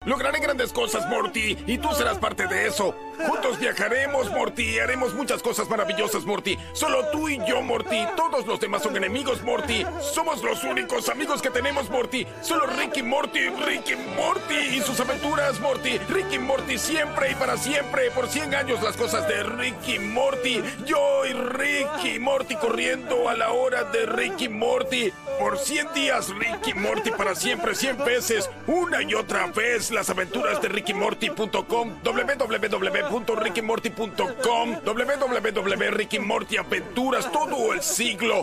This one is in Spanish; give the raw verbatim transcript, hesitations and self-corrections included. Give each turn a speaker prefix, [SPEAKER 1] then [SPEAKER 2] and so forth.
[SPEAKER 1] Lograré grandes cosas, Morty, y tú serás parte de eso. Juntos viajaremos, Morty, y haremos muchas cosas maravillosas, Morty. Solo tú y yo, Morty. Todos los demás son enemigos, Morty. Somos los únicos amigos que tenemos, Morty. Solo Rick y Morty, Rick y Morty y sus aventuras, Morty. Rick y Morty siempre y para siempre. Por cien años las cosas de Rick y Morty. Yo y Rick y Morty corriendo a la hora de Rick y Morty. Por cien días, Rick y Morty para siempre, cien veces, una y otra vez. Las aventuras de ricky morty punto com, w w w punto ricky morty punto com, w w w punto ricky morty aventuras todo el siglo.